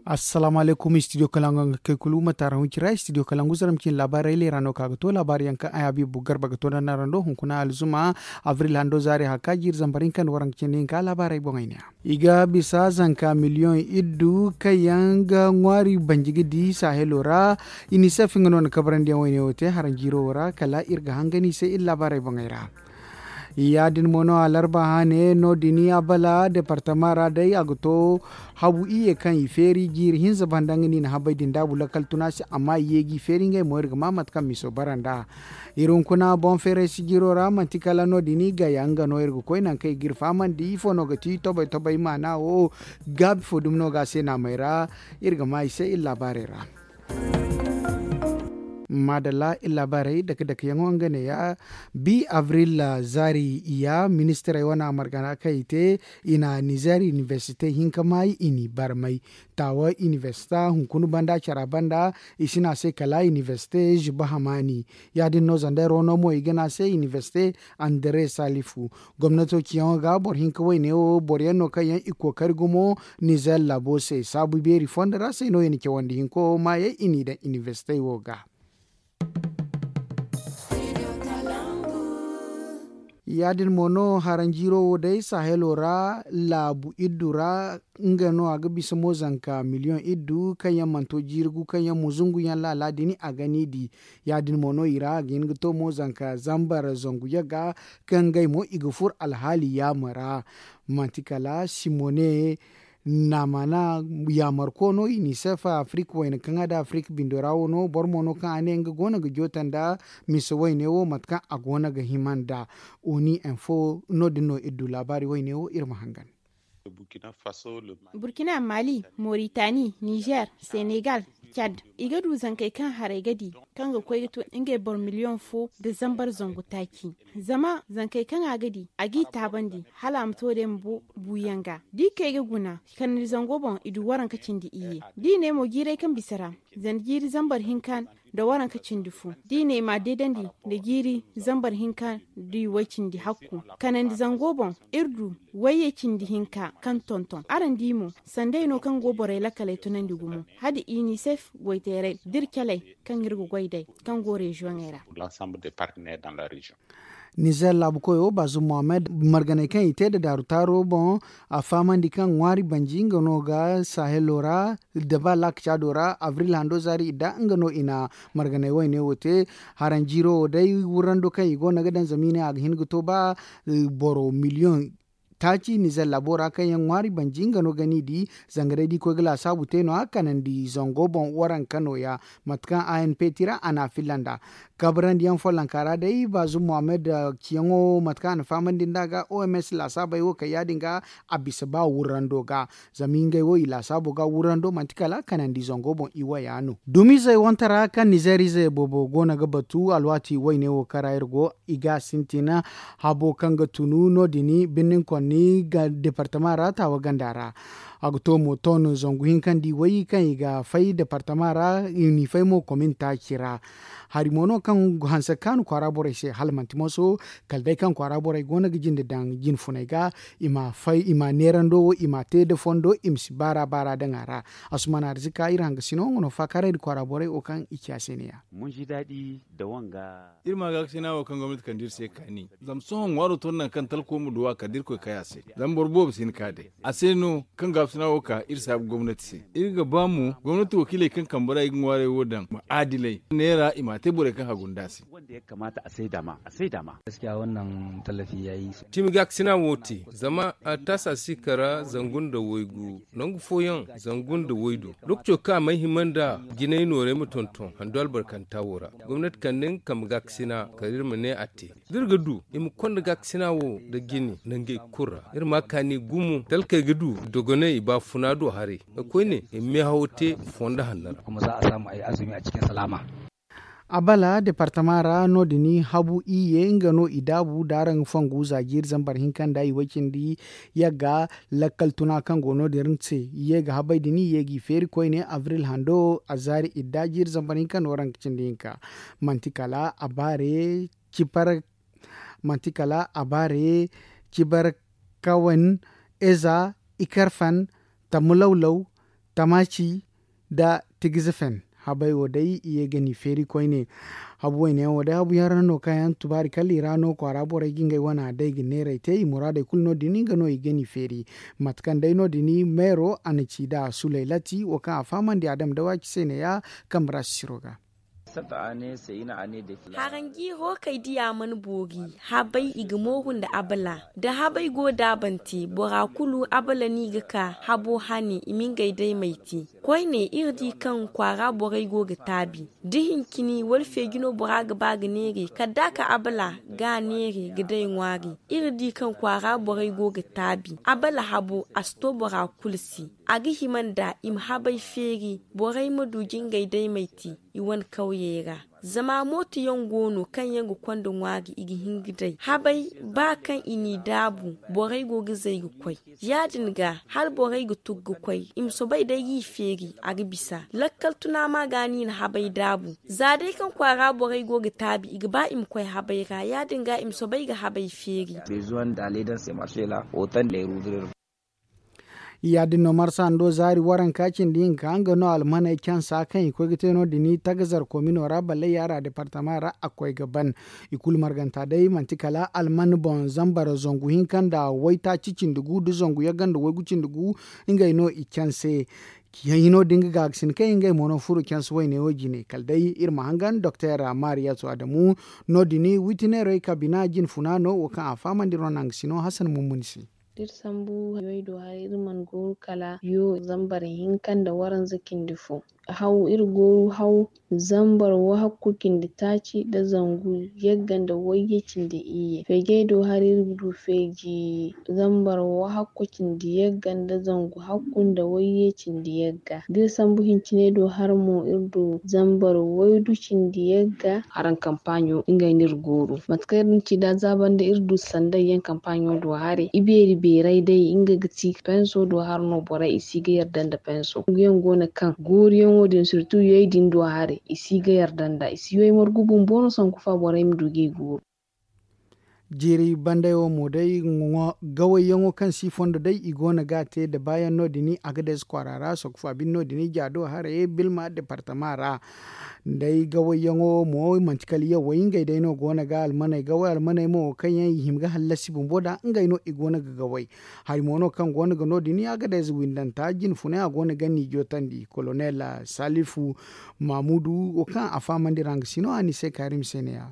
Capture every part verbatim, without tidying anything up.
assalamu alaikum studio kalangu ke kulu matara hun kira studio kalangu zaram kin labarai le rano kaga to labari yanka aya bi bugar baga to na rando hun kuna alzuma avril hando zare haka jir zambarin kan waran kin ka labarai bongaina iga bisa zanka miliyon iddu kayanga ngwari banjigidi sahelora unicef ngono kabran dia wayne wote haran jiro wora kala irga hangani sai illa labarai bongaira yadin mono alarba hane no dini abala departamara dai agto habu iye kan iferi gir hinza bandangini na habai din dabu lakal tunasi amma yegi feri ngai moir ga mamat kam miso baranda irun kuna bon fere sigiro ra mantikala no dini ga yanga no irgo koinan kai gir faman di fono ga ti tobai tobai mana o gab fodum no ga sena maira irga mai sai illa barera madala ilabarai daga daga yan wangane ya bi avril zari iya ministra wana margana kai te ina Niger University hinka mai ini barmai tawa universita hunkunu banda cara banda isina se kala university jibahamani ya din no zande rono mo igana se university Andre Salifu gwamnato kiyan ga bor hinka wai ne o bor yanno kayan iko kargumo Niger labo se sabu beri fondara sai no yin ke wandi hinko ma ya ini da university woga yadin mono haranjiro dai sahelora labu idura ngano aga bisa mozanka miliyon iddu kanya manto jirgu kanya muzungu yan la la dini agani di yadin mono ira gin to mozanka zambara zongu yaga kangai mo igufur alhali ya mara mantikala simone na mana ya markono unicef afrique wayne kanga da afrique bindorawo no bormono kan ane nga gona ga jotanda miso wayne wo matka agona ga himanda oni info no dino iddu labari wayne wo irma hangan Burkina Faso, le Mali. Burkina, Mali, Mauritanie, Niger, Senegal, Chad. Iga du zankai kan harai gadi kan ga kwai to inge bor miliyon fo da zambar zango taki. Zama zankai kan agadi agi tabandi hala mto da mbu buyanga. Di kai ga guna kan zango bon idu waran kacin di iye. Di ne mo gire kan bisara. Zan giri zambar hinkan da waran kacin dufu. Di ne ma dedandi da giri zambar hinkan di wacin di hakku. Kanan di zango bon irdu waye cin di hinka kan tonton. Aran dimo sandai no kan gobore lakale tunan di gumu. Hadi unicef goitere dirkele kan irgu goidai kan go region era. L'ensemble des partenaires dans la région. Niger labukoyo bazu Mohamed margane kan ite da darutaro bon a faman di kan wari banjinga no ga sahelora deba lak chadora avril hando zari da ngano ina margane wayne wote haranjiro dai wurando kan igo na gadan zamine ag hinguto ba boro million taci Niger labora kan yan wari banjinga no gani di zangare di ko gla sabu teno akanan di zongo bon waran kano ya matkan A N P tira ana filanda kabran diyan folan kara dai bazu Mohamed kiyango matkan faman din daga O M S la sabai wo ka yadinga abisa ba wurando ga zaminga wo ila sabu ga wurando mantikala kanan di zongo bon iwa yano dumi zai wantara kan Nigeri zai bobo gona ga batu alwati waine wo karairgo iga sintina habo kanga tunu no dini binin kon ni ga departement rata wa gandara agto mo tono zongu hinkan di wayi kan ga fai departement ra ni fai mo komenta kira hari mono kan hansa kan kwara bore se halmanti moso kalbe kan kwara bore gona gijinde dan jin funaiga ima fai ima nerando ima te de fondo imsi bara bara dangara asmana arzika iranga sino ngono fakare di kwara bore o kan ikyaseniya mun ji dadi da wanga irma ga sina wa kan gwamnati kan dirse kani zam son waro tonnan kan talko mu duwa ka dirko kaya se zam borbo sin kade aseno kan ga sina wa ka irsa gwamnati se irga bamu gwamnati wakile kan kambara igin ware wodan ma adilai nera ima te bore kan hagundasi wanda ya kamata a sai dama a sai dama gaskiya wannan tallafi yayi tim gak sina woti zama a tasa sikara zangun da woigu nangu foyan zangun da woido lokacin ka mai himanda ginai nore mutonton handol barkan tawora gwamnati kannin kam gak sina karir mu ne ate dirga du im kon gak sina wo da gini nange kurra irma kani gumu talkai gudu dogone ba funado hare akwai ne me hawote fonda hannar kuma za a samu ayi azumi a cikin salama abala departamara no dini habu iye ngano idabu darang fangu zagir zambar hinkan dai wakin di yaga lakal tuna kan gono derinse yega habai dini yegi feri koine avril hando azari idajir zambar hinkan orang kicindinka mantikala abare kipar mantikala abare kibar kawan eza ikarfan tamulawlaw tamaci da tigizifen habai wadai iya gani feri koi ne habu ne wadai habu yaran no kayan tubari kalli rano kwara bore gingai wana dai ginere te imurade kulno dini gano igeni feri matkan dai no dini mero anici da sulailati waka afaman di adam dawa kisene ya kamra shiroga harangi ho kai diya man bogi habai igmohun da abala da habai go dabanti bora kulu abala ni gaka habo hani imin gaidai maiti koi ne irdi kan kwara borai go ga tabi dihin kini walfe gino bora ga baga nere kadaka abala ga nere gidai nwari irdi kan kwara borai go ga tabi abala habo asto bora kulsi agi himanda im habai feri borai madugin gaidai maiti iwan kauyera zama moto yon gono kan yango kwando wagi igi hingidai habai ba kan ini dabu borai gogi zai kwai yadin ga har borai go tuggu kwai im so bai da yi feri agi bisa lakkal tuna magani na habai dabu zadai kan kwara borai gogi tabi igi ba im kwai habai ga yadin ga im so bai ga habai feri bezuan da ledan sai marshela otan da rudur yadin no marsando zari waran kacin din kanga no almana kyan sa kan ko gite no dini tagazar komino rabale yara departement ra akwai gaban ikul marganta dai mantikala alman bon zambara zongu hinkan da waita cicin dugu du zongu ya ganda wai gucin dugu inga no ikyanse kiyayino dinga gaksin kai inga mono furu kyansu wai ne wajine kaldai irma hangan dr maria to adamu no dini witinere kabina jin funano waka afaman dironang sino hasan mumunsi dir sambu yoydo har irman go kala yo zambar hinkan da waran zakin difo hau irgo hau zambar wa hakkukin da taci da zangu yaggan da wayyacin da iye fege do har irgu fegi zambar wa hakkukin da yaggan da zangu hakkun da wayyacin da yagga dir sambu hincine do har mo irdo zambar wayducin da yagga haran kampanyo inga nirgoro matkarin ci da zaban da irdu sandayyan kampanyo do hare iberi berai dai inga gati penso do har no bora isi ga yardan da penso guyen gona kan goriyon wodin surtout yoy din do hare isi ga yardan da isi yoy morgubun bono son kufa bora im duge go jiri bandayo mo dai gawai yango kan sifondo dai igona gate da bayan no dini agades kwarara so kufa bin no dini jado hare bilma departement ra dai gawai yango mo mantikali ya wayinga dai no gona ga almanai gawai almanai mo kan yan himga halasi bumboda ngai no igona ga gawai hay mono kan gona ga no dini agades windan tajin fune agona ga ni jotandi colonel Salifu Mamudu o kan afamandi rang sino ani se Karim Senea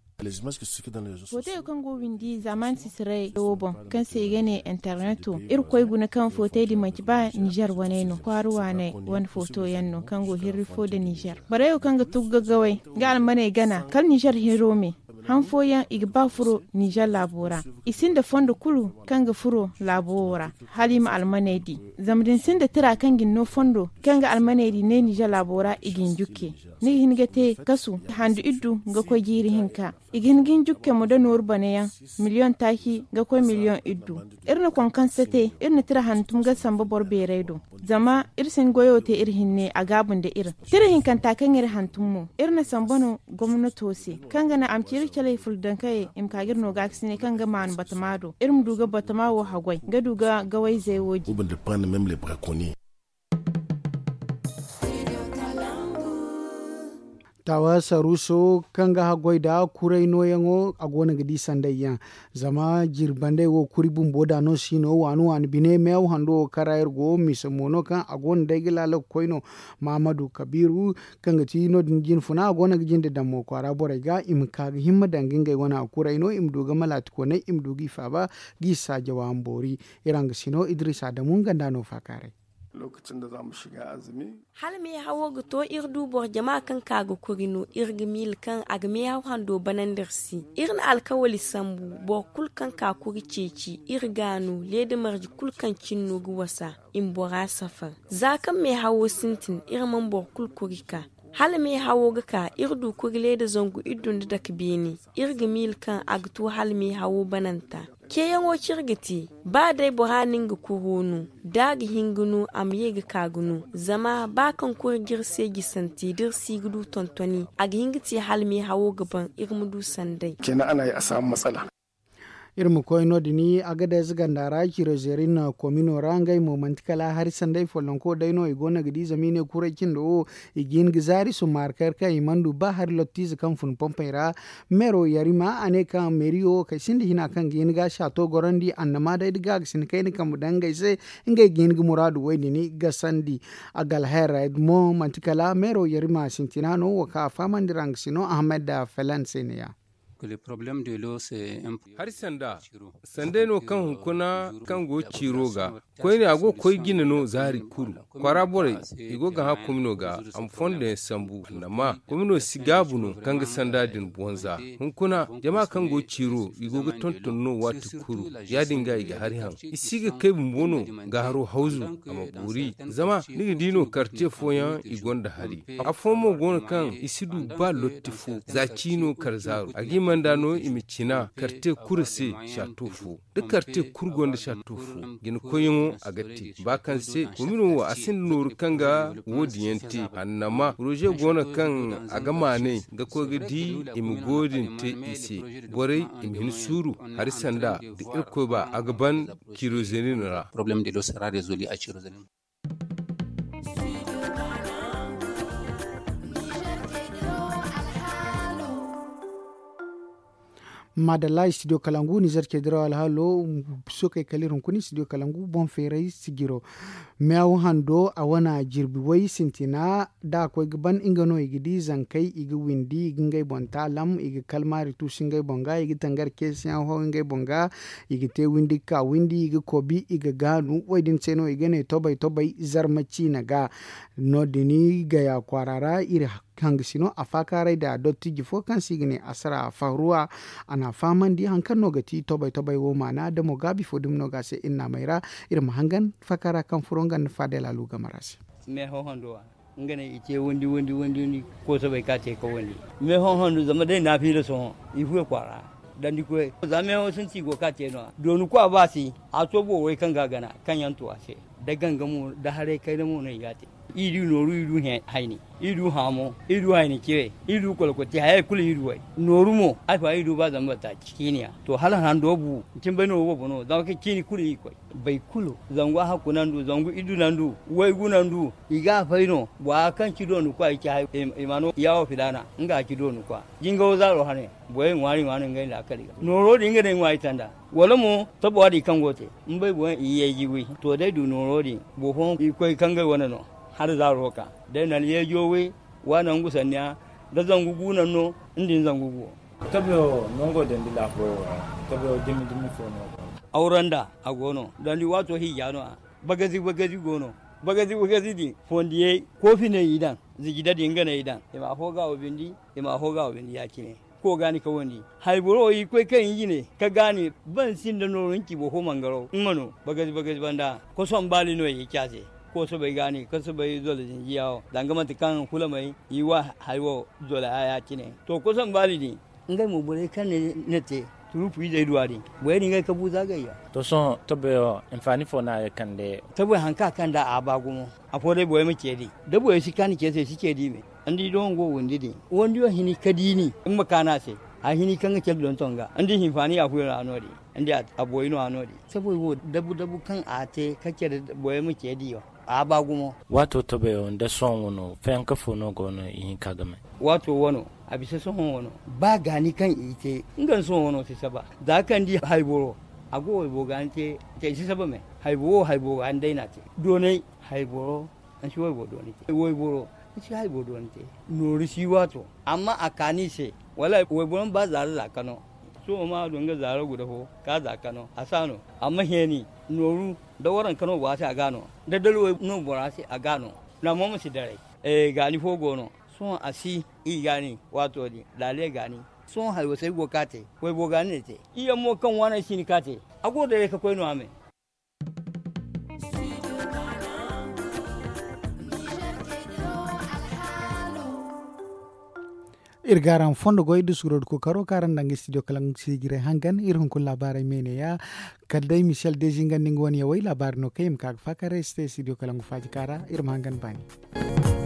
Foto yau kan gobin di zaman sisirai wobon kan sai gane interneto ir koy guna kan foto di maki ba Niger wane no kwaruwa ne wani foto yanno kan go hirri fo da Niger bare yau kan ga tugga gawai ga almane gana kan Niger hero me han foyan igba furo Niger labora isin da fondo kulu kan ga furo labora halima almane di zamdin sin da tira kan ginno fondo kan ga almane di ne Niger labora igin jukke ni hingate kasu handu iddu ga ko jiri hinka igin gin jukke mo da nor baneyan miliyon taki ga ko miliyon iddu irna kon kansate irna tira hantum ga samba bor beredo zama irsin goyote irhinne a gabun da ir tira hinkan ta kan ir hantum mo irna sambono gwamnato se kanga na amciri kale fuldan kai im kagir no ga kisne kanga man batamado irum duga batamawo hagwai ga duga gawai zai woji de prendre même les braconniers. tawa saruso kanga hagoi da kurai no yango agona gidi sandayya zama jirbande wo kuri bumboda no sino wanu wan bine mew hando karayer go misamono kan agon degila lo koino Mamadu Kabiru kanga tino din funa agona gijinde dammo ko arabore ga im ka himma danginga wana kurai no im duga malat ko ne im dugi faba gisa jawambori iranga sino Idrisa da mun ganda no fakare lokacin da za mu shiga azumi hal me hawo ga to irdu bor jama kan kaga kurino irga mil kan agme haw hando banandirsi irin alkawali sambu bor kul kan ka kuri ceci irganu lede marji kul kan cinno gu wasa in bora safar zakan me hawo sintin irman bor kul kurika hal me hawo ga ka irdu kurile da zongu idun da dakbini irga mil kan agtu hal me hawo bananta ke yango cirgiti ba dai buhanin ga kuhunu daga hingunu am yega kagunu zama ba kan kur girse gisanti dirsi gudu tontoni a hingiti halme hawo gaban irmudu sandai kenan ana yi a samu matsala irmu koyno dini agada zigandara kiro zerin komino rangai momentikala har sandai folonko daino igona gidi zamine kurakin do igin gizari su markar kai mandu ba har lotti kan fun pompaira mero yarima ane kan merio kai sindi hina kan gin ga shato gorandi annama da diga sin kai ni kam dangai se ngai gin gi muradu wai ni gasandi agal hera mo mantikala mero yarima sintinano waka famandirang sino ahmed da falan seniya har sanda sanda no kan hunkuna kan go ciroga koi ne ago koi gina no zari kuru kwara bore igo ga ha kumino ga am fonde sambu nama kumino sigabu no kan ga sanda din bonza hunkuna jama kan go ciro igo ga tonton no wati kuru ya dinga iga hari han isiga kai bumbono ga haro hauzu amma buri zama nigi dino karte foyan igonda hari afomo gon kan isidu ba lottifu zakino karzaru agima mandano imicina karte kurse shatufu da karte kurgonda shatufu gin koyimo agatti bakan se kumino wa asin nur kanga wodiyenti annama roje gona kan agama ne ga ko gidi imgodin te ise bore imhin suru har sanda da irko ba agaban kirozeninra problem de lo sera résolu a kirozenin. madala studio kalangu niger ke dira wal halo so kai kalirun kuni studio kalangu bon fere sigiro meaw hando a wana jirbi wai sintina da ko gban ingano igidi zankai igi windi ngai bonta lam igi kalmari tu singai bonga igi tangar kesian ho ngai bonga igi te windi ka windi igi kobi igi ganu waidin seno igi ne tobai tobai zarmaci naga no dini ga ya kwarara iri hangisino a fakarai da dotti gifo kan sigine asara a faruwa ana faman di hankan nogati tobai tobai wo mana da mo gabi fodum no gase inna maira irin hangan fakara kan furongan fadela luga marasi me ho hondo ngane ice wondi wondi wondi ni ko so bai kace ko wondi me ho hondo zama dai na fi da so ifu kwara dan di ko zame ho sun ci go kace no donu ko abasi a to bo wai kan gagana kan yanto ase da gangamu da hare kai da mu ne yate idu noru idu he haini idu hamo idu haini kire idu kolkoti haye kul idu wai noru mo afa idu ba zamba ta kiniya to halan han dobu kin bai no bo no da ka kini kuli ko bai kulu zangu ha kunandu zangu idu nandu wai gunandu iga faino wa kan kido nu kwa iki haye imano yawo fidana nga kido nu kwa jingo zaro hane boye ngwari ngwani ngai la kali noro dinga den wai tanda wala mo tabo adi kan gote mbai boye iye jiwi to dai du noro di bo hon ikoi kanga wana no har za roka dai nan ye jowe wannan gusanya da zangu gunan no indin zangu go tabyo nongo den dila ko tabyo dimi dimi fo no auranda agono dan li wato hi yano bagazi bagazi gono bagazi bagazi di fondiye kofi ne idan zigida dinga ne idan e ma hoga obindi e ma hoga obindi yakine ko gani ka wani haiburo yi kai kan yi ne ka gane ban sin da noron ki bo ho mangaro ngano bagazi bagazi banda ko son bali no yi kyase ko so bai gane ko so bai zo da jinjiyawo dangama ta kan kula mai yi wa haiwo zo da aya kine to ko son bali ne ngai mu bure kan ne nete turupu yi duwari bai ni ngai ka buza gayya to son to be infani fo na kan de to bai hanka kan da abagumo afore boye mu kedi da boye shi kan ke sai shi kedi me andi don go wondi di wondi yo hini kadini in makana se a hini kan ke don tonga andi hinfani a fuyo anodi andi a boye no anodi saboy wo dabu dabu kan ate kake da boye mu kedi yo abagumo wato to be on da son wono fen ka fo no go no yin kagame wato wono abise son wono ba gani kan ite ngan son wono se saba da kan di haiboro ago bo gante te se saba me haibo haibo an dai na te donai haiboro an shi wo doni te wo boro shi haibo doni te nori shi wato amma akani se wala wo boron ba za za kano so ma don ga zaro guda ho ka za kano asano amma heni noru da waran kano ba sai a gano da dalwo no bora sai a gano na mu musi dare eh gani fo gono so asi i gani wato di lale gani so haiwo sai go kate wai bo gani te iya mo kan wana shi ni kate ago da ka koino ame irgaran fondo goydu surod ko karo karan dangi studio kalang sigire hangan irhun kul labarai mene ya kadai Michel Dezingan ningwani ya wai labar no kayim kag fakare ste studio kalang faji kara irm hangan bani